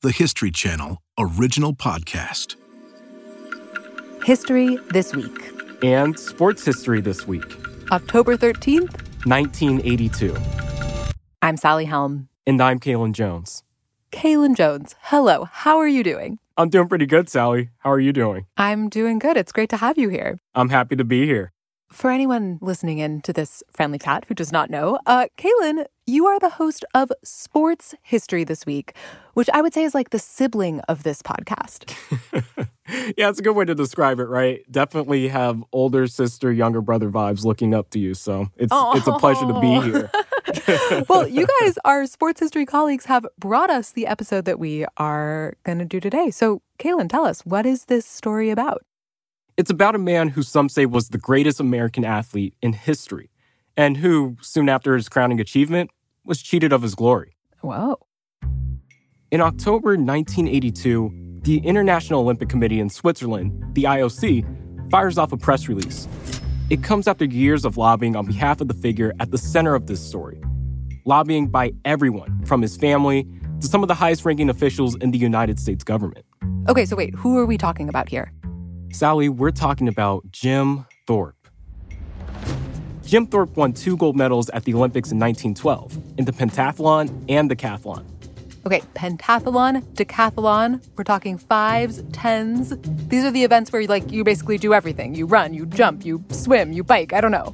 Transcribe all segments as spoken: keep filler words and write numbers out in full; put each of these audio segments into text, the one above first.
the History Channel original podcast. History This Week. And sports history this week. October thirteenth, nineteen eighty-two. I'm Sally Helm. And I'm Kaylin Jones. Kaylin Jones, hello. How are you doing? I'm doing pretty good, Sally. How are you doing? I'm doing good. It's great to have you here. I'm happy to be here. For anyone listening in to this friendly chat who does not know, uh, Kaylin, you are the host of Sports History This Week, which I would say is like the sibling of this podcast. Yeah, it's a good way to describe it, right? Definitely have older sister, younger brother vibes looking up to you. So it's Oh. it's a pleasure to be here. Well, you guys, our sports history colleagues, have brought us the episode that we are going to do today. So, Kaylin, tell us, what is this story about? It's about a man who some say was the greatest American athlete in history, and who, soon after his crowning achievement, was cheated of his glory. Whoa. In October nineteen eighty-two, the International Olympic Committee in Switzerland, the I O C, fires off a press release. It comes after years of lobbying on behalf of the figure at the center of this story. Lobbying by everyone, from his family to some of the highest-ranking officials in the United States government. Okay, so wait, who are we talking about here? Sally, we're talking about Jim Thorpe. Jim Thorpe won two gold medals at the Olympics in nineteen twelve, in the pentathlon and decathlon. Okay, pentathlon, decathlon, we're talking fives, tens. These are the events where you like you basically do everything. You run, you jump, you swim, you bike, I don't know.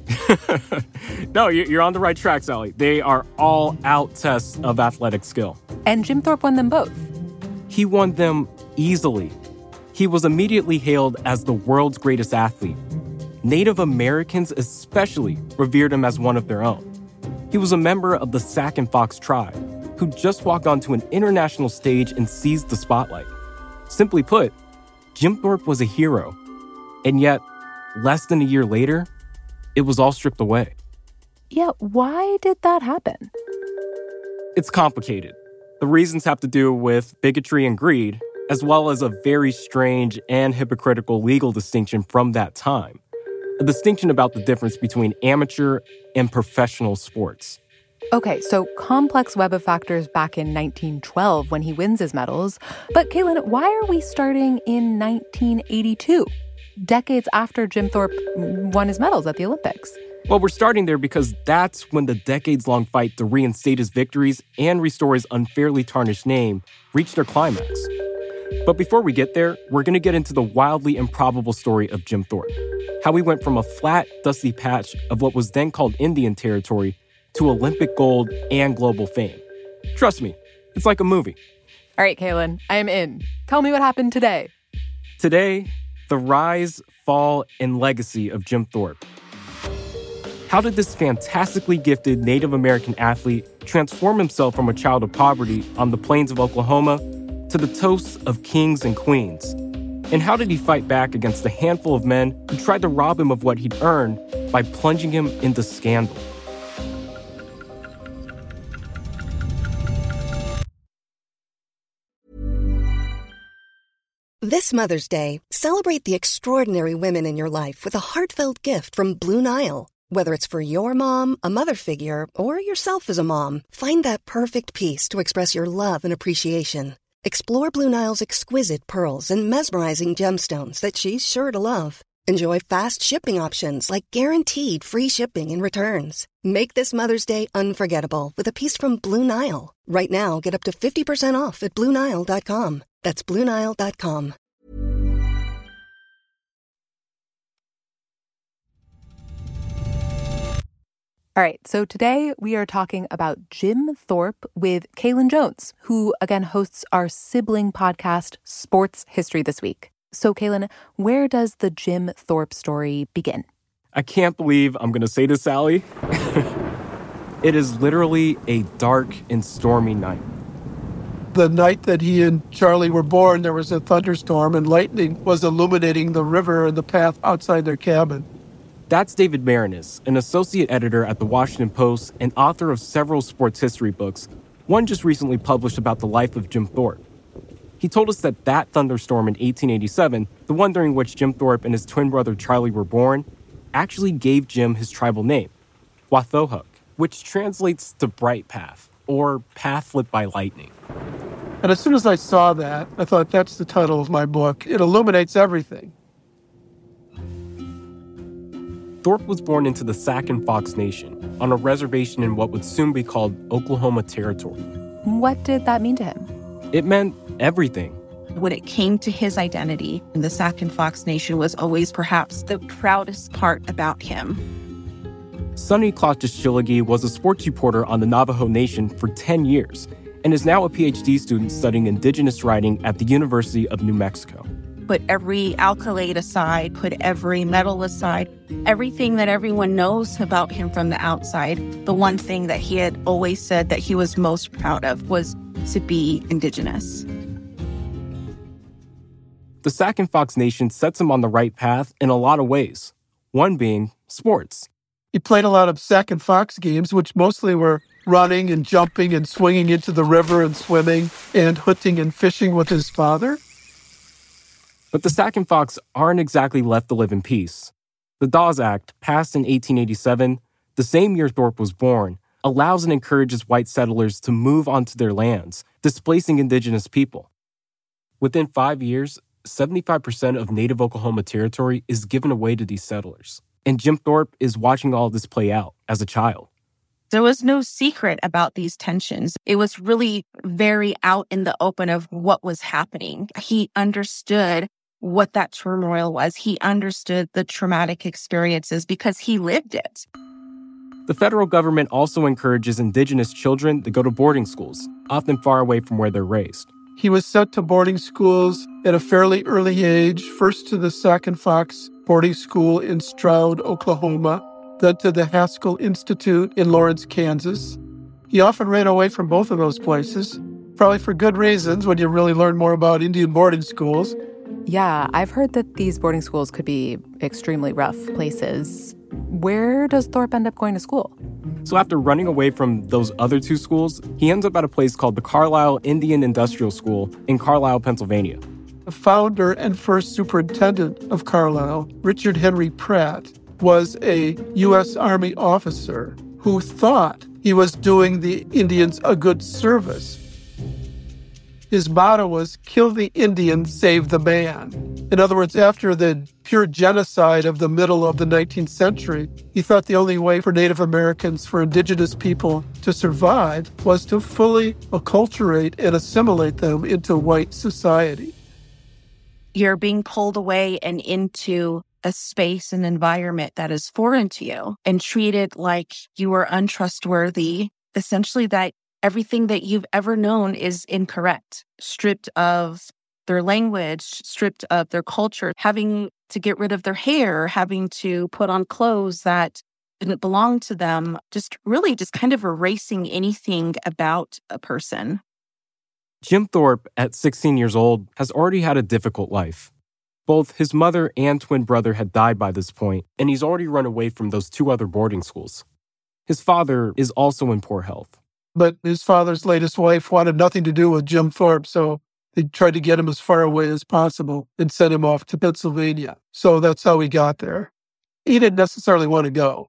No, you're on the right track, Sally. They are all out tests of athletic skill. And Jim Thorpe won them both. He won them easily. He was immediately hailed as the world's greatest athlete. Native Americans especially revered him as one of their own. He was a member of the Sac and Fox tribe, who just walked onto an international stage and seized the spotlight. Simply put, Jim Thorpe was a hero. And yet, less than a year later, it was all stripped away. Yeah, why did that happen? It's complicated. The reasons have to do with bigotry and greed, as well as a very strange and hypocritical legal distinction from that time. A distinction about the difference between amateur and professional sports. Okay, so complex web of factors back in nineteen twelve when he wins his medals. But Kaylin, why are we starting in nineteen eighty-two, decades after Jim Thorpe won his medals at the Olympics? Well, we're starting there because that's when the decades-long fight to reinstate his victories and restore his unfairly tarnished name reached their climax. But before we get there, we're going to get into the wildly improbable story of Jim Thorpe. How he went from a flat, dusty patch of what was then called Indian Territory to Olympic gold and global fame. Trust me, it's like a movie. All right, Kaylin, I am in. Tell me what happened today. Today, the rise, fall, and legacy of Jim Thorpe. How did this fantastically gifted Native American athlete transform himself from a child of poverty on the plains of Oklahoma to the toasts of kings and queens? And how did he fight back against a handful of men who tried to rob him of what he'd earned by plunging him into scandal? This Mother's Day, celebrate the extraordinary women in your life with a heartfelt gift from Blue Nile. Whether it's for your mom, a mother figure, or yourself as a mom, find that perfect piece to express your love and appreciation. Explore Blue Nile's exquisite pearls and mesmerizing gemstones that she's sure to love. Enjoy fast shipping options like guaranteed free shipping and returns. Make this Mother's Day unforgettable with a piece from Blue Nile. Right now, get up to fifty percent off at Blue Nile dot com. That's Blue Nile dot com. All right, so today we are talking about Jim Thorpe with Kaylin Jones, who again hosts our sibling podcast, Sports History This Week. So Kaylin, where does the Jim Thorpe story begin? I can't believe I'm going to say this, Sally. It is literally a dark and stormy night. The night that he and Charlie were born, there was a thunderstorm and lightning was illuminating the river and the path outside their cabin. That's David Maraniss, an associate editor at The Washington Post and author of several sports history books, one just recently published about the life of Jim Thorpe. He told us that that thunderstorm in eighteen eighty-seven, the one during which Jim Thorpe and his twin brother Charlie were born, actually gave Jim his tribal name, Wathohuk, which translates to bright path, or path lit by lightning. And as soon as I saw that, I thought, that's the title of my book. It illuminates everything. Thorpe was born into the Sac and Fox Nation on a reservation in what would soon be called Oklahoma Territory. What did that mean to him? It meant everything. When it came to his identity, the Sac and Fox Nation was always perhaps the proudest part about him. Sonny Klautschiligi was a sports reporter on the Navajo Nation for ten years and is now a P H D student studying indigenous writing at the University of New Mexico. Put every accolade aside, put every medal aside, everything that everyone knows about him from the outside, the one thing that he had always said that he was most proud of was to be indigenous. The Sac and Fox Nation sets him on the right path in a lot of ways, one being sports. He played a lot of Sac and Fox games, which mostly were running and jumping and swinging into the river and swimming and hunting and fishing with his father. But the Sac and Fox aren't exactly left to live in peace. The Dawes Act, passed in eighteen eighty-seven, the same year Thorpe was born, allows and encourages white settlers to move onto their lands, displacing indigenous people. Within five years, seventy-five percent of native Oklahoma territory is given away to these settlers. And Jim Thorpe is watching all this play out as a child. There was no secret about these tensions. It was really very out in the open of what was happening. He understood what that turmoil was. He understood the traumatic experiences because he lived it. The federal government also encourages indigenous children to go to boarding schools, often far away from where they're raised. He was sent to boarding schools at a fairly early age, first to the Sac and Fox boarding school in Stroud, Oklahoma, then to the Haskell Institute in Lawrence, Kansas. He often ran away from both of those places, probably for good reasons when you really learn more about Indian boarding schools. Yeah, I've heard that these boarding schools could be extremely rough places. Where does Thorpe end up going to school? So after running away from those other two schools, he ends up at a place called the Carlisle Indian Industrial School in Carlisle, Pennsylvania. The founder and first superintendent of Carlisle, Richard Henry Pratt, was a U S Army officer who thought he was doing the Indians a good service. His motto was, kill the Indian, save the man. In other words, after the pure genocide of the middle of the nineteenth century, he thought the only way for Native Americans, for indigenous people to survive, was to fully acculturate and assimilate them into white society. You're being pulled away and into a space and environment that is foreign to you and treated like you are untrustworthy, essentially that everything that you've ever known is incorrect, stripped of their language, stripped of their culture, having to get rid of their hair, having to put on clothes that didn't belong to them, just really just kind of erasing anything about a person. Jim Thorpe, at sixteen years old, has already had a difficult life. Both his mother and twin brother had died by this point, and he's already run away from those two other boarding schools. His father is also in poor health. But his father's latest wife wanted nothing to do with Jim Thorpe, so they tried to get him as far away as possible and sent him off to Pennsylvania. So that's how he got there. He didn't necessarily want to go.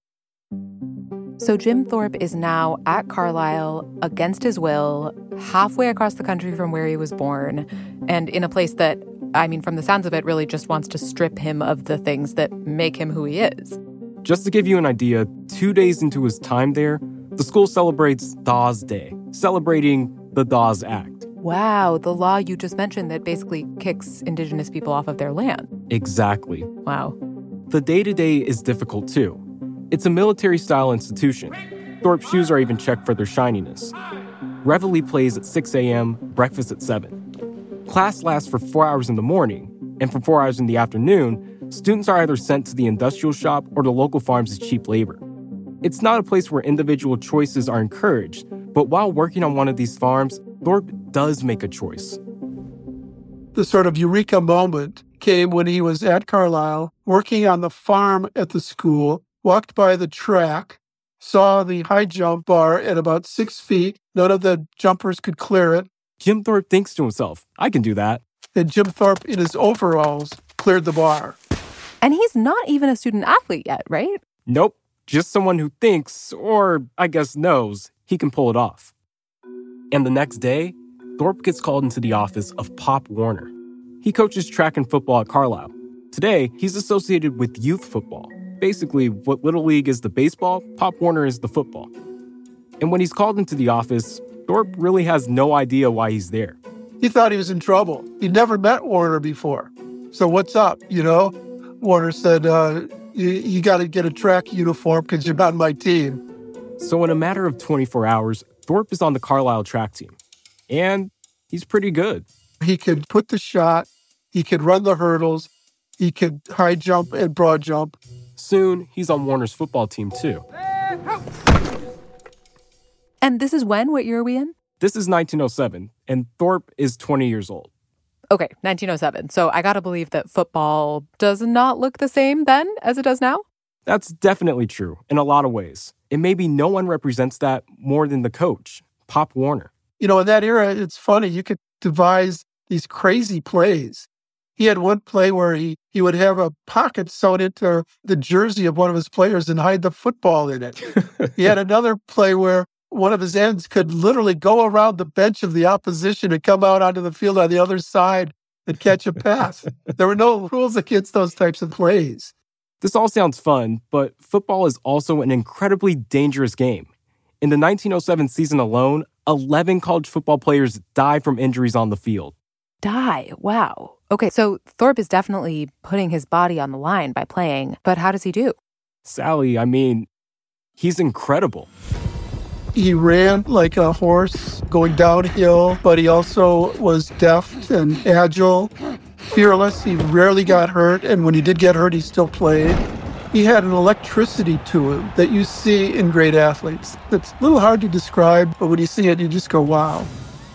So Jim Thorpe is now at Carlisle against his will, halfway across the country from where he was born, and in a place that, I mean, from the sounds of it, really just wants to strip him of the things that make him who he is. Just to give you an idea, two days into his time there, the school celebrates Dawes Day, celebrating the Dawes Act. Wow, the law you just mentioned that basically kicks indigenous people off of their land. Exactly. Wow. The day-to-day is difficult, too. It's a military-style institution. Thorpe's shoes are even checked for their shininess. Reveille plays at six a.m., breakfast at seven. Class lasts for four hours in the morning, and for four hours in the afternoon, students are either sent to the industrial shop or the local farms as cheap labor. It's not a place where individual choices are encouraged, but while working on one of these farms, Thorpe does make a choice. The sort of eureka moment came when he was at Carlisle, working on the farm at the school, walked by the track, saw the high jump bar at about six feet. None of the jumpers could clear it. Jim Thorpe thinks to himself, I can do that. And Jim Thorpe, in his overalls, cleared the bar. And he's not even a student athlete yet, right? Nope. Just someone who thinks, or I guess knows, he can pull it off. And the next day, Thorpe gets called into the office of Pop Warner. He coaches track and football at Carlisle. Today, he's associated with youth football. Basically, what Little League is the baseball, Pop Warner is the football. And when he's called into the office, Thorpe really has no idea why he's there. He thought he was in trouble. He'd never met Warner before. So what's up, you know? Warner said, uh, you, you got to get a track uniform because you're on my team. So in a matter of twenty-four hours, Thorpe is on the Carlisle track team. And he's pretty good. He could put the shot. He could run the hurdles. He could high jump and broad jump. Soon, he's on Warner's football team, too. And this is when? What year are we in? This is nineteen oh seven, and Thorpe is twenty years old. Okay, nineteen oh seven. So I gotta believe that football does not look the same then as it does now? That's definitely true in a lot of ways. And maybe no one represents that more than the coach, Pop Warner. You know, in that era, it's funny. You could devise these crazy plays. He had one play where he, he would have a pocket sewn into the jersey of one of his players and hide the football in it. He had another play where one of his ends could literally go around the bench of the opposition and come out onto the field on the other side and catch a pass. There were no rules against those types of plays. This all sounds fun, but football is also an incredibly dangerous game. In the nineteen oh seven season alone, eleven college football players died from injuries on the field. Die? Wow. Okay, so Thorpe is definitely putting his body on the line by playing, but how does he do? Sally, I mean, he's incredible. He ran like a horse going downhill, but he also was deft and agile, fearless. He rarely got hurt, and when he did get hurt, he still played. He had an electricity to him that you see in great athletes. It's a little hard to describe, but when you see it, you just go, wow.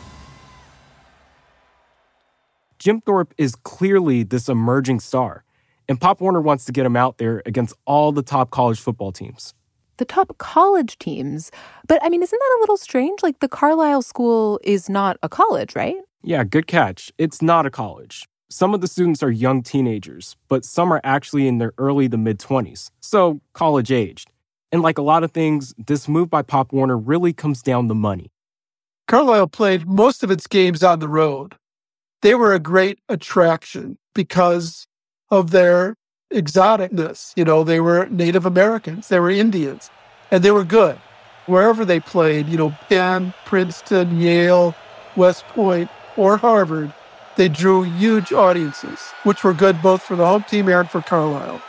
Jim Thorpe is clearly this emerging star, and Pop Warner wants to get him out there against all the top college football teams. The top college teams? But, I mean, isn't that a little strange? Like, the Carlisle school is not a college, right? Yeah, good catch. It's not a college. Some of the students are young teenagers, but some are actually in their early to mid-twenties, so college-aged. And like a lot of things, this move by Pop Warner really comes down to money. Carlisle played most of its games on the road. They were a great attraction because of their exoticness. You know, they were Native Americans, they were Indians, and they were good. Wherever they played, you know, Penn, Princeton, Yale, West Point, or Harvard, they drew huge audiences, which were good both for the home team and for Carlisle.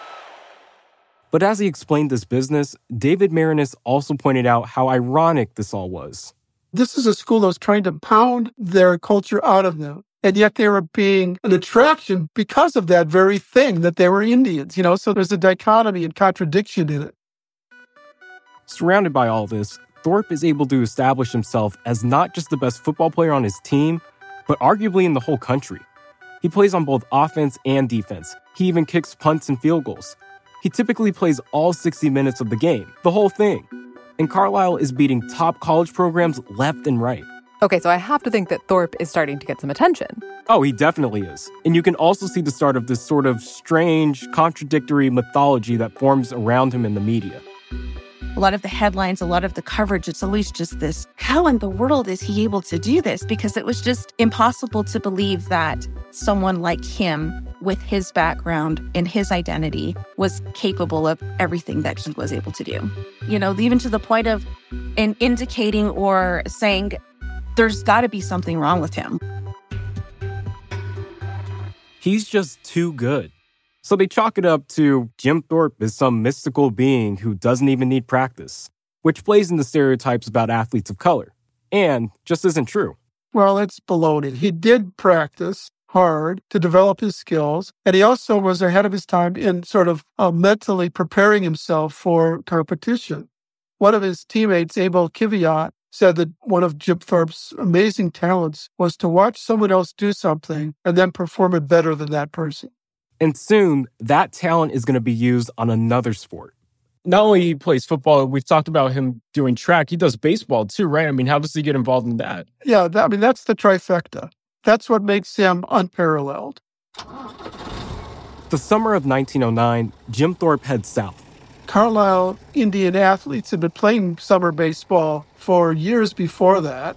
But as he explained this business, David Marinis also pointed out how ironic this all was. This is a school that was trying to pound their culture out of them. And yet they were being an attraction because of that very thing, that they were Indians, you know, so there's a dichotomy and contradiction in it. Surrounded by all this, Thorpe is able to establish himself as not just the best football player on his team, but arguably in the whole country. He plays on both offense and defense. He even kicks punts and field goals. He typically plays all sixty minutes of the game, the whole thing. And Carlisle is beating top college programs left and right. Okay, so I have to think that Thorpe is starting to get some attention. Oh, he definitely is. And you can also see the start of this sort of strange, contradictory mythology that forms around him in the media. A lot of the headlines, a lot of the coverage, it's always just this, how in the world is he able to do this? Because it was just impossible to believe that someone like him, with his background and his identity, was capable of everything that he was able to do. You know, even to the point of in indicating or saying, there's got to be something wrong with him. He's just too good. So they chalk it up to Jim Thorpe is some mystical being who doesn't even need practice, which plays into stereotypes about athletes of color, and just isn't true. Well, it's baloney. He did practice hard to develop his skills, and he also was ahead of his time in sort of uh, mentally preparing himself for competition. One of his teammates, Abel Kiviat, said that one of Jim Thorpe's amazing talents was to watch someone else do something and then perform it better than that person. And soon, that talent is going to be used on another sport. Not only he plays football, we've talked about him doing track. He does baseball too, right? I mean, how does he get involved in that? Yeah, that, I mean, that's the trifecta. That's what makes him unparalleled. The summer of nineteen oh nine, Jim Thorpe heads south. Carlisle Indian athletes had been playing summer baseball for years before that.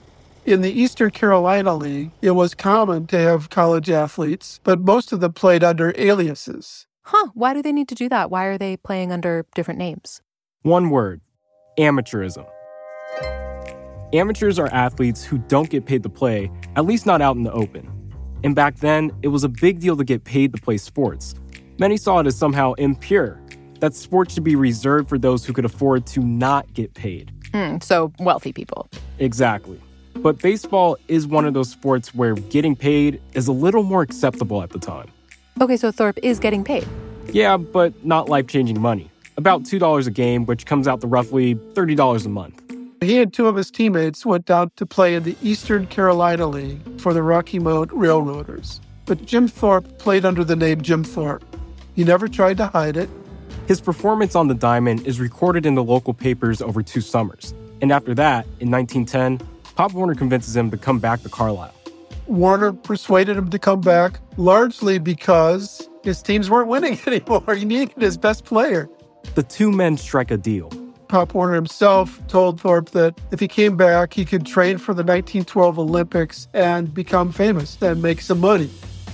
In the Eastern Carolina League, it was common to have college athletes, but most of them played under aliases. Huh, why do they need to do that? Why are they playing under different names? One word, amateurism. Amateurs are athletes who don't get paid to play, at least not out in the open. And back then, it was a big deal to get paid to play sports. Many saw it as somehow impure, that sports should be reserved for those who could afford to not get paid. Mm, so wealthy people. Exactly. But baseball is one of those sports where getting paid is a little more acceptable at the time. Okay, so Thorpe is getting paid. Yeah, but not life-changing money. About two dollars a game, which comes out to roughly thirty dollars a month. He and two of his teammates went down to play in the Eastern Carolina League for the Rocky Mount Railroaders. But Jim Thorpe played under the name Jim Thorpe. He never tried to hide it. His performance on the diamond is recorded in the local papers over two summers. And after that, in nineteen ten, Pop Warner convinces him to come back to Carlisle. Warner persuaded him to come back, largely because his teams weren't winning anymore. He needed his best player. The two men strike a deal. Pop Warner himself told Thorpe that if he came back, he could train for the nineteen twelve Olympics and become famous and make some money.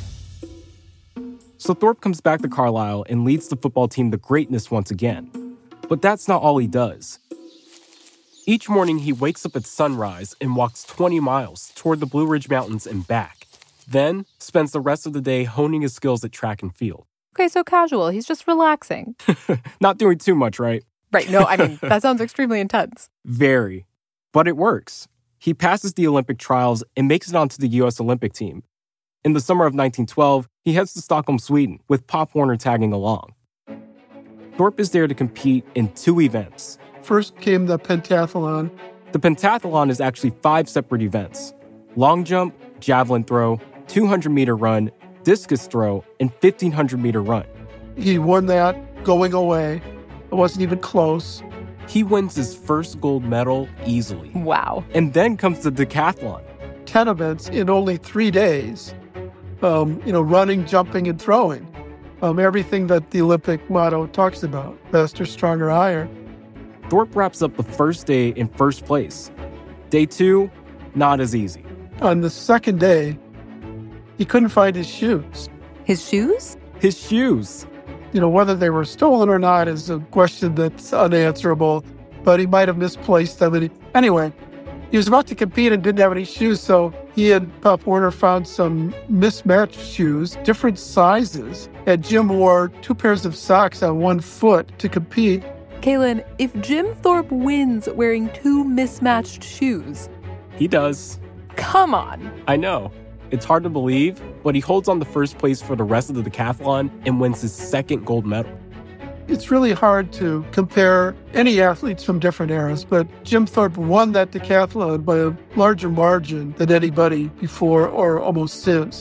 So Thorpe comes back to Carlisle and leads the football team to greatness once again. But that's not all he does. Each morning, he wakes up at sunrise and walks twenty miles toward the Blue Ridge Mountains and back. Then spends the rest of the day honing his skills at track and field. Okay, so casual. He's just relaxing. Not doing too much, right? Right. No, I mean, that sounds extremely intense. Very. But it works. He passes the Olympic trials and makes it onto the U S Olympic team. In the summer of nineteen twelve, he heads to Stockholm, Sweden, with Pop Warner tagging along. Thorpe is there to compete in two events. First came the pentathlon. The pentathlon is actually five separate events: long jump, javelin throw, two hundred meter run, discus throw, and fifteen hundred meter run. He won that going away. It wasn't even close. He wins his first gold medal easily. Wow. And then comes the decathlon. Ten events in only three days. Um, you know, running, jumping, and throwing. Um, everything that the Olympic motto talks about. Faster, stronger, higher. Thorpe wraps up the first day in first place. Day two, not as easy. On the second day, he couldn't find his shoes. His shoes? His shoes. You know, whether they were stolen or not is a question that's unanswerable, but he might have misplaced them. And he, anyway, he was about to compete and didn't have any shoes, so he and Pop Warner found some mismatched shoes, different sizes, and Jim wore two pairs of socks on one foot to compete. Kaylin, if Jim Thorpe wins wearing two mismatched shoes... He does. Come on. I know. It's hard to believe, but he holds on to first place for the rest of the decathlon and wins his second gold medal. It's really hard to compare any athletes from different eras, but Jim Thorpe won that decathlon by a larger margin than anybody before or almost since.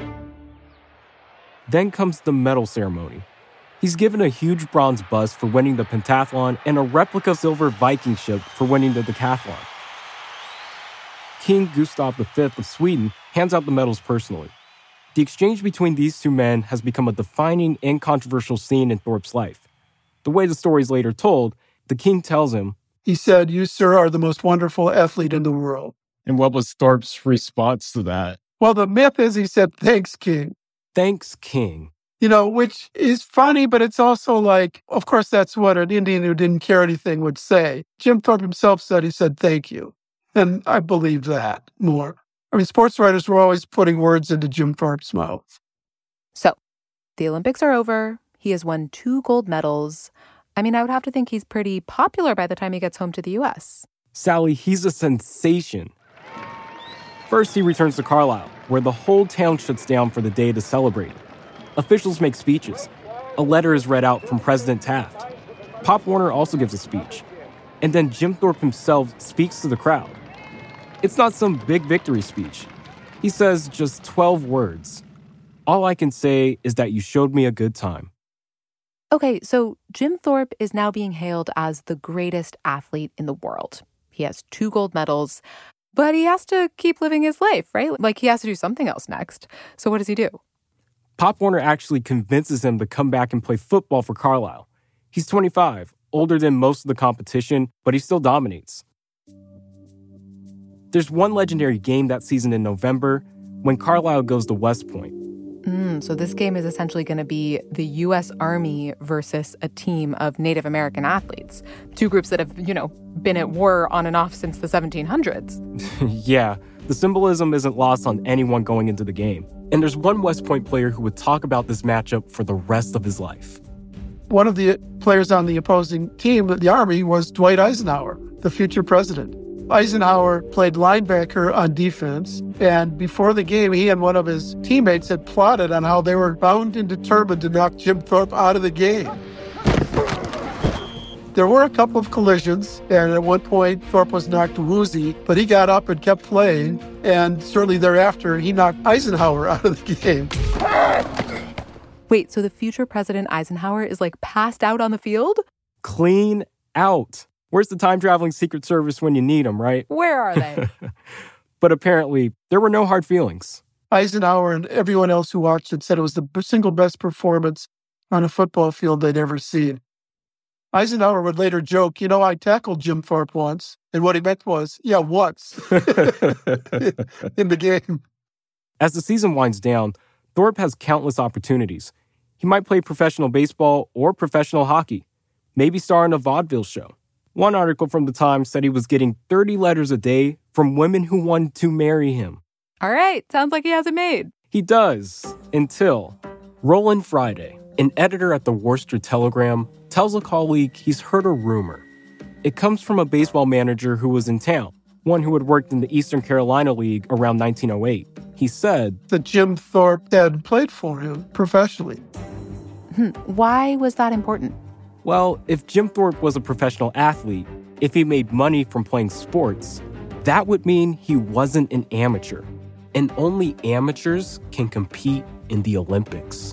Then comes the medal ceremony. He's given a huge bronze bust for winning the pentathlon and a replica silver Viking ship for winning the decathlon. King Gustav the Fifth of Sweden hands out the medals personally. The exchange between these two men has become a defining and controversial scene in Thorpe's life. The way the story is later told, the king tells him, he said, "You, sir, are the most wonderful athlete in the world." And what was Thorpe's response to that? Well, the myth is he said, "Thanks, king." Thanks, king. You know, which is funny, but it's also like, of course, that's what an Indian who didn't care anything would say. Jim Thorpe himself said, he said, "Thank you." And I believe that more. I mean, sports writers were always putting words into Jim Thorpe's mouth. So, the Olympics are over. He has won two gold medals. I mean, I would have to think he's pretty popular by the time he gets home to the U S. Sally, he's a sensation. First, he returns to Carlisle, where the whole town shuts down for the day to celebrate. Officials make speeches. A letter is read out from President Taft. Pop Warner also gives a speech. And then Jim Thorpe himself speaks to the crowd. It's not some big victory speech. He says just twelve words. All I can say is that you showed me a good time. Okay, so Jim Thorpe is now being hailed as the greatest athlete in the world. He has two gold medals, but he has to keep living his life, right? Like, he has to do something else next. So what does he do? Pop Warner actually convinces him to come back and play football for Carlisle. He's twenty-five, older than most of the competition, but he still dominates. There's one legendary game that season in November when Carlisle goes to West Point. Mm, so this game is essentially going to be the U S Army versus a team of Native American athletes, two groups that have, you know, been at war on and off since the seventeen hundreds. Yeah, the symbolism isn't lost on anyone going into the game. And there's one West Point player who would talk about this matchup for the rest of his life. One of the players on the opposing team, the Army, was Dwight Eisenhower, the future president. Eisenhower played linebacker on defense, and before the game, he and one of his teammates had plotted on how they were bound and determined to knock Jim Thorpe out of the game. There were a couple of collisions, and at one point, Thorpe was knocked woozy, but he got up and kept playing, and shortly thereafter, he knocked Eisenhower out of the game. Wait, so the future President Eisenhower is, like, passed out on the field? Clean out. Where's the time-traveling Secret Service when you need them, right? Where are they? But apparently, there were no hard feelings. Eisenhower and everyone else who watched it said it was the single best performance on a football field they'd ever seen. Eisenhower would later joke, you know, I tackled Jim Thorpe once. And what he meant was, yeah, once in the game. As the season winds down, Thorpe has countless opportunities. He might play professional baseball or professional hockey, maybe star in a vaudeville show. One article from the Times said he was getting thirty letters a day from women who wanted to marry him. All right, sounds like he has it made. He does, until Roland Friday, an editor at the Worcester Telegram, tells a colleague he's heard a rumor. It comes from a baseball manager who was in town, one who had worked in the Eastern Carolina League around nineteen oh eight. He said that Jim Thorpe had played for him professionally. Hmm. Why was that important? Well, if Jim Thorpe was a professional athlete, if he made money from playing sports, that would mean he wasn't an amateur. And only amateurs can compete in the Olympics.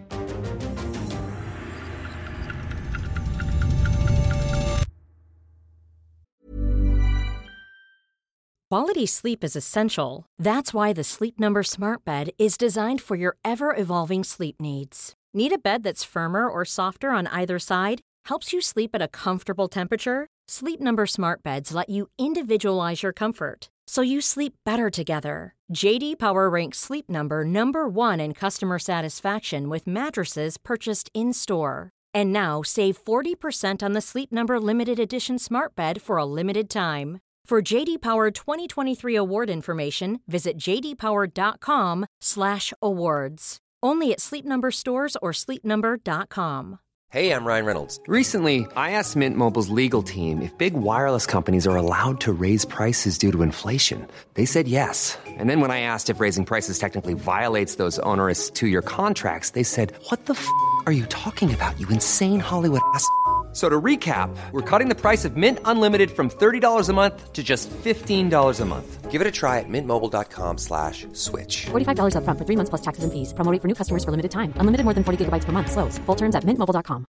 Quality sleep is essential. That's why the Sleep Number Smart Bed is designed for your ever-evolving sleep needs. Need a bed that's firmer or softer on either side? Helps you sleep at a comfortable temperature? Sleep Number Smart Beds let you individualize your comfort, so you sleep better together. J D Power ranks Sleep Number number one in customer satisfaction with mattresses purchased in-store. And now save forty percent on the Sleep Number Limited Edition Smart Bed for a limited time. For J D Power twenty twenty-three award information, visit jdpower.com slash awards. Only at Sleep Number stores or sleep number dot com. Hey, I'm Ryan Reynolds. Recently, I asked Mint Mobile's legal team if big wireless companies are allowed to raise prices due to inflation. They said yes. And then when I asked if raising prices technically violates those onerous two-year contracts, they said, what the f*** are you talking about, you insane Hollywood ass f- So to recap, we're cutting the price of Mint Unlimited from thirty dollars a month to just fifteen dollars a month. Give it a try at mintmobile.com slash switch. forty-five dollars up front for three months plus taxes and fees. Promo rate for new customers for limited time. Unlimited more than forty gigabytes per month. Slows full terms at mint mobile dot com.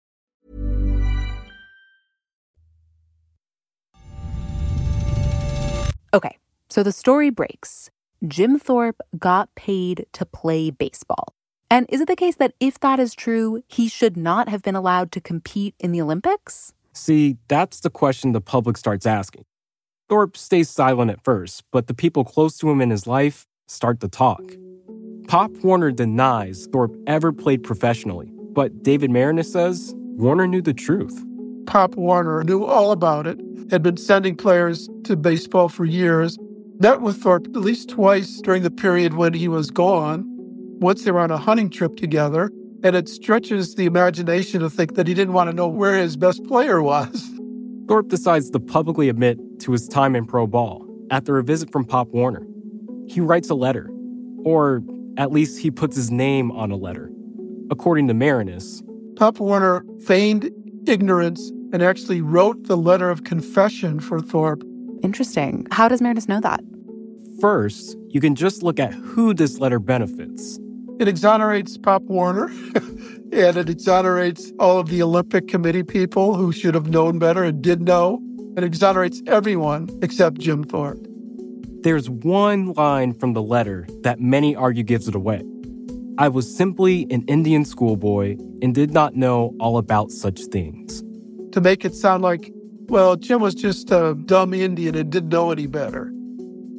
Okay, so the story breaks. Jim Thorpe got paid to play baseball. And is it the case that if that is true, he should not have been allowed to compete in the Olympics? See, that's the question the public starts asking. Thorpe stays silent at first, but the people close to him in his life start to talk. Pop Warner denies Thorpe ever played professionally, but David Maraniss says Warner knew the truth. Pop Warner knew all about it, had been sending players to baseball for years, met with Thorpe at least twice during the period when he was gone. Once they were on a hunting trip together, and it stretches the imagination to think that he didn't want to know where his best player was. Thorpe decides to publicly admit to his time in pro ball after a visit from Pop Warner. He writes a letter, or at least he puts his name on a letter. According to Maraniss, Pop Warner feigned ignorance and actually wrote the letter of confession for Thorpe. Interesting. How does Maraniss know that? First, you can just look at who this letter benefits. It exonerates Pop Warner, and it exonerates all of the Olympic Committee people who should have known better and did know. It exonerates everyone except Jim Thorpe. There's one line from the letter that many argue gives it away. I was simply an Indian schoolboy and did not know all about such things. To make it sound like, well, Jim was just a dumb Indian and didn't know any better.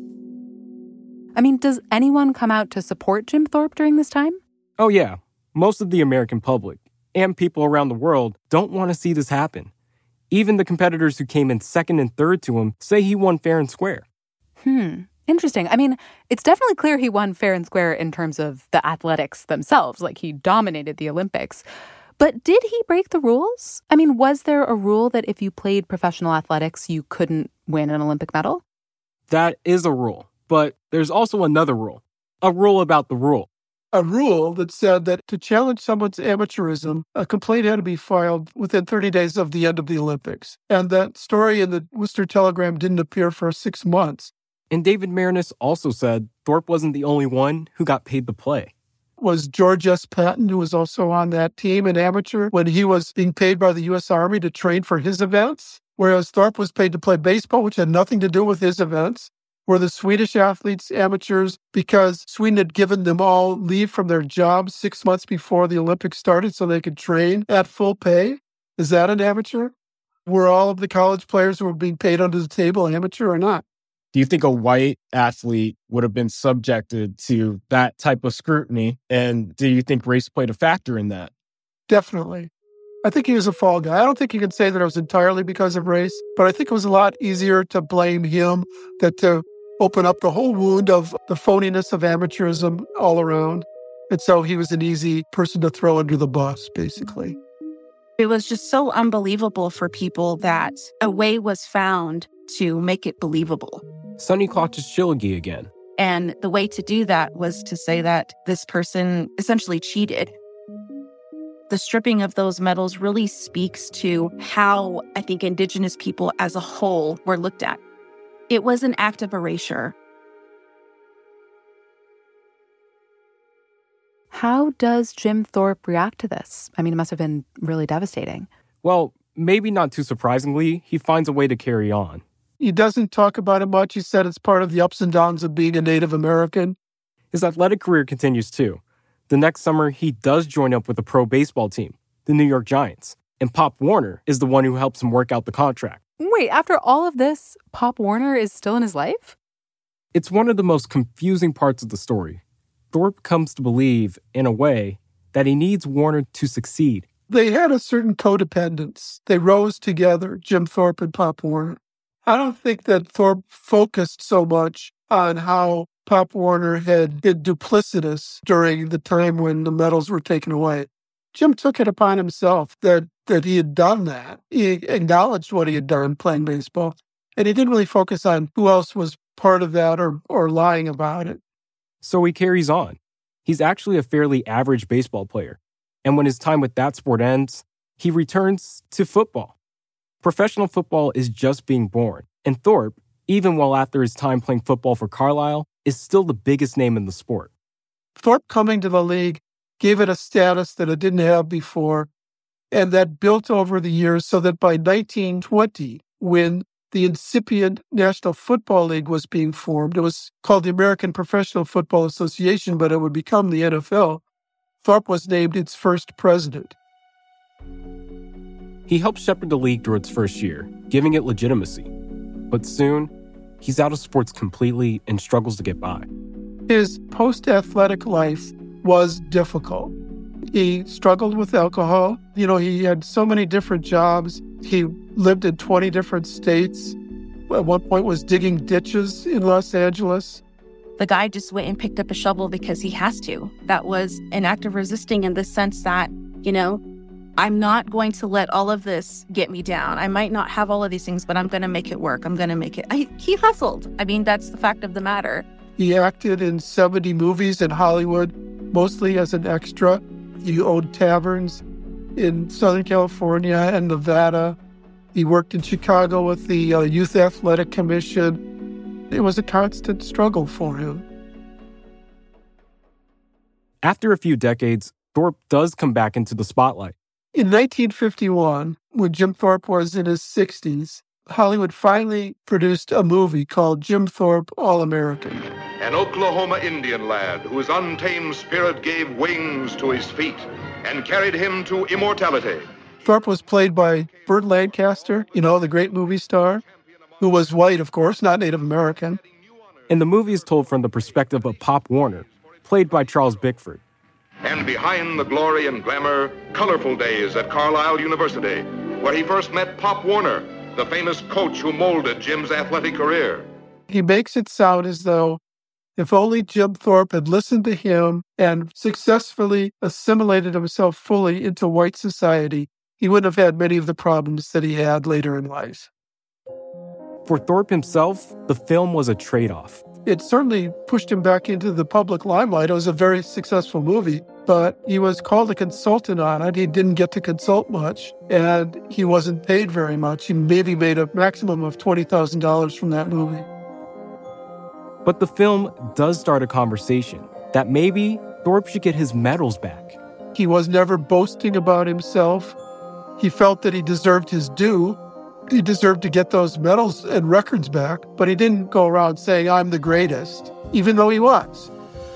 I mean, does anyone come out to support Jim Thorpe during this time? Oh, yeah. Most of the American public and people around the world don't want to see this happen. Even the competitors who came in second and third to him say he won fair and square. Hmm. Interesting. I mean, it's definitely clear he won fair and square in terms of the athletics themselves, like he dominated the Olympics. But did he break the rules? I mean, was there a rule that if you played professional athletics, you couldn't win an Olympic medal? That is a rule. But there's also another rule, a rule about the rule. A rule that said that to challenge someone's amateurism, a complaint had to be filed within thirty days of the end of the Olympics. And that story in the Worcester Telegram didn't appear for six months. And David Maraniss also said Thorpe wasn't the only one who got paid to play. Was George S. Patton, who was also on that team, an amateur, when he was being paid by the U S Army to train for his events? Whereas Thorpe was paid to play baseball, which had nothing to do with his events. Were the Swedish athletes amateurs because Sweden had given them all leave from their jobs six months before the Olympics started so they could train at full pay? Is that an amateur? Were all of the college players who were being paid under the table amateur or not? Do you think a white athlete would have been subjected to that type of scrutiny? And do you think race played a factor in that? Definitely. I think he was a fall guy. I don't think you can say that it was entirely because of race, but I think it was a lot easier to blame him than to open up the whole wound of the phoniness of amateurism all around. And so he was an easy person to throw under the bus, basically. It was just so unbelievable for people that a way was found to make it believable. Sonny Klaus Shilagi again. And the way to do that was to say that this person essentially cheated. The stripping of those medals really speaks to how I think Indigenous people as a whole were looked at. It was an act of erasure. How does Jim Thorpe react to this? I mean, it must have been really devastating. Well, maybe not too surprisingly, he finds a way to carry on. He doesn't talk about it much. He said it's part of the ups and downs of being a Native American. His athletic career continues too. The next summer, he does join up with a pro baseball team, the New York Giants. And Pop Warner is the one who helps him work out the contract. Wait, after all of this, Pop Warner is still in his life? It's one of the most confusing parts of the story. Thorpe comes to believe, in a way, that he needs Warner to succeed. They had a certain codependence. They rose together, Jim Thorpe and Pop Warner. I don't think that Thorpe focused so much on how Pop Warner had been duplicitous during the time when the medals were taken away. Jim took it upon himself that, that he had done that. He acknowledged what he had done playing baseball, and he didn't really focus on who else was part of that or, or lying about it. So he carries on. He's actually a fairly average baseball player. And when his time with that sport ends, he returns to football. Professional football is just being born. And Thorpe, even while after his time playing football for Carlisle, is still the biggest name in the sport. Thorpe coming to the league gave it a status that it didn't have before, and that built over the years so that by nineteen twenty, when the incipient National Football League was being formed, it was called the American Professional Football Association, but it would become the N F L, Thorpe was named its first president. He helped shepherd the league through its first year, giving it legitimacy. But soon, he's out of sports completely and struggles to get by. His post-athletic life was difficult. He struggled with alcohol. You know, he had so many different jobs. He lived in twenty different states. At one point was digging ditches in Los Angeles. The guy just went and picked up a shovel because he has to. That was an act of resisting in the sense that, you know, I'm not going to let all of this get me down. I might not have all of these things, but I'm going to make it work. I'm going to make it. I, he hustled. I mean, that's the fact of the matter. He acted in seventy movies in Hollywood, mostly as an extra. He owned taverns in Southern California and Nevada. He worked in Chicago with the uh, Youth Athletic Commission. It was a constant struggle for him. After a few decades, Thorpe does come back into the spotlight. In nineteen fifty-one, when Jim Thorpe was in his sixties, Hollywood finally produced a movie called Jim Thorpe All-American. An Oklahoma Indian lad whose untamed spirit gave wings to his feet and carried him to immortality. Thorpe was played by Burt Lancaster, you know, the great movie star, who was white, of course, not Native American. And the movie is told from the perspective of Pop Warner, played by Charles Bickford. And behind the glory and glamour, colorful days at Carlisle University, where he first met Pop Warner, the famous coach who molded Jim's athletic career. He makes it sound as though if only Jim Thorpe had listened to him and successfully assimilated himself fully into white society, he wouldn't have had many of the problems that he had later in life. For Thorpe himself, the film was a trade-off. It certainly pushed him back into the public limelight. It was a very successful movie, but he was called a consultant on it. He didn't get to consult much, and he wasn't paid very much. He maybe made a maximum of twenty thousand dollars from that movie. But the film does start a conversation that maybe Thorpe should get his medals back. He was never boasting about himself. He felt that he deserved his due. He deserved to get those medals and records back, but he didn't go around saying, I'm the greatest, even though he was.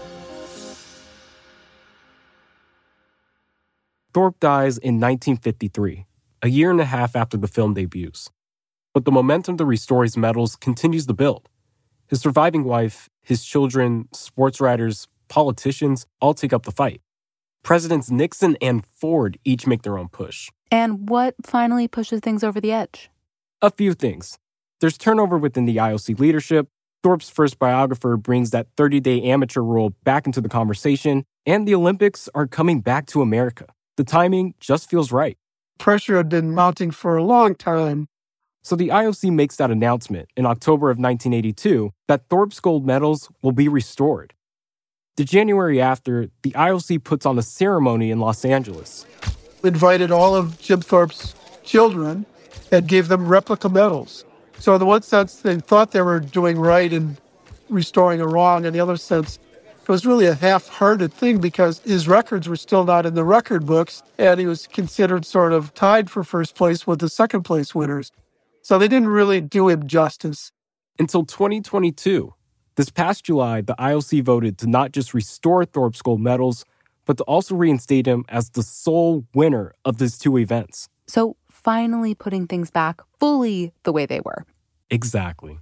Thorpe dies in nineteen fifty-three, a year and a half after the film debuts. But the momentum to restore his medals continues to build. His surviving wife, his children, sports writers, politicians all take up the fight. Presidents Nixon and Ford each make their own push. And what finally pushes things over the edge? A few things. There's turnover within the I O C leadership. Thorpe's first biographer brings that thirty-day amateur rule back into the conversation, and the Olympics are coming back to America. The timing just feels right. Pressure had been mounting for a long time. So the I O C makes that announcement in October of nineteen eighty-two that Thorpe's gold medals will be restored. The January after, the I O C puts on a ceremony in Los Angeles. Invited all of Jim Thorpe's children and gave them replica medals. So in the one sense, they thought they were doing right and restoring a wrong. In the other sense, it was really a half-hearted thing because his records were still not in the record books, and he was considered sort of tied for first place with the second-place winners. So they didn't really do him justice. Until twenty twenty-two. This past July, the I O C voted to not just restore Thorpe's gold medals, but to also reinstate him as the sole winner of these two events. So finally putting things back fully the way they were. Exactly.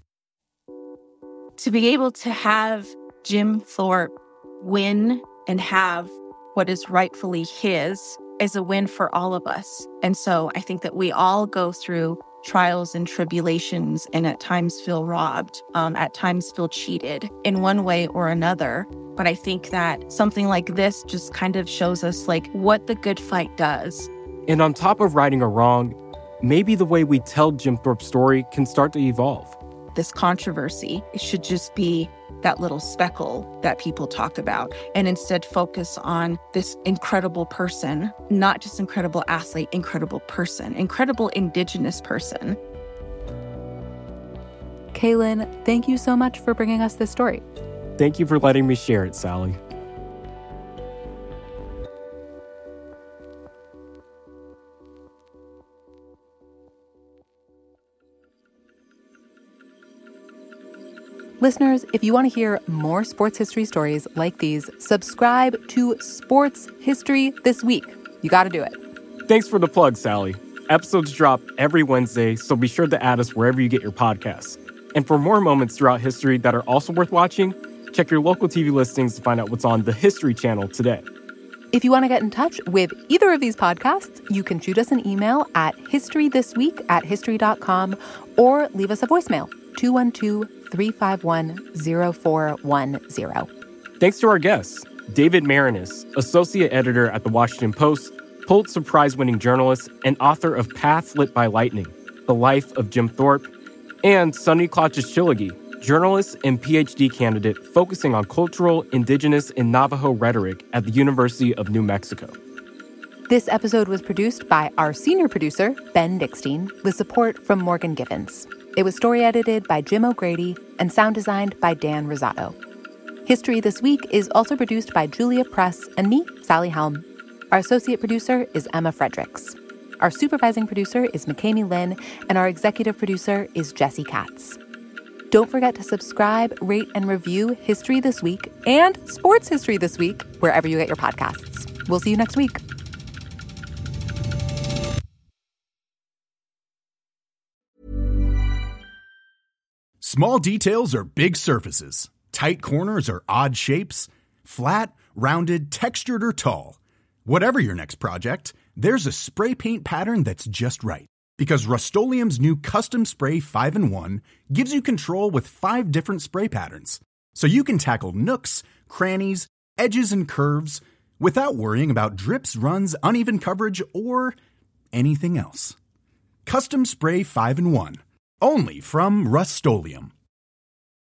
To be able to have Jim Thorpe win and have what is rightfully his is a win for all of us. And so I think that we all go through trials and tribulations and at times feel robbed, um, at times feel cheated in one way or another. But I think that something like this just kind of shows us like what the good fight does. And on top of righting a wrong, maybe the way we tell Jim Thorpe's story can start to evolve. This controversy, it should just be that little speckle that people talked about, and instead focus on this incredible person, not just incredible athlete, incredible person, incredible Indigenous person. Kaylin, thank you so much for bringing us this story. Thank you for letting me share it, Sally. Listeners, if you want to hear more sports history stories like these, subscribe to Sports History This Week. You got to do it. Thanks for the plug, Sally. Episodes drop every Wednesday, so be sure to add us wherever you get your podcasts. And for more moments throughout history that are also worth watching, check your local T V listings to find out what's on the History Channel today. If you want to get in touch with either of these podcasts, you can shoot us an email at historythisweek at history dot com or leave us a voicemail, two one two, three five one, zero four one zero. Thanks to our guests, David Maraniss, associate editor at The Washington Post, Pulitzer Prize-winning journalist and author of Paths Lit by Lightning, The Life of Jim Thorpe, and Sonny Klages-Cielegi, journalist and P H D candidate focusing on cultural, indigenous, and Navajo rhetoric at the University of New Mexico. This episode was produced by our senior producer, Ben Dickstein, with support from Morgan Givens. It was story edited by Jim O'Grady and sound designed by Dan Rosato. History This Week is also produced by Julia Press and me, Sally Helm. Our associate producer is Emma Fredericks. Our supervising producer is McKamey Lynn, and our executive producer is Jesse Katz. Don't forget to subscribe, rate, and review History This Week and Sports History This Week wherever you get your podcasts. We'll see you next week. Small details or big surfaces, tight corners or odd shapes, flat, rounded, textured, or tall. Whatever your next project, there's a spray paint pattern that's just right. Because Rust-Oleum's new Custom Spray five in one gives you control with five different spray patterns. So you can tackle nooks, crannies, edges, and curves without worrying about drips, runs, uneven coverage, or anything else. Custom Spray five in one. Only from Rust-Oleum.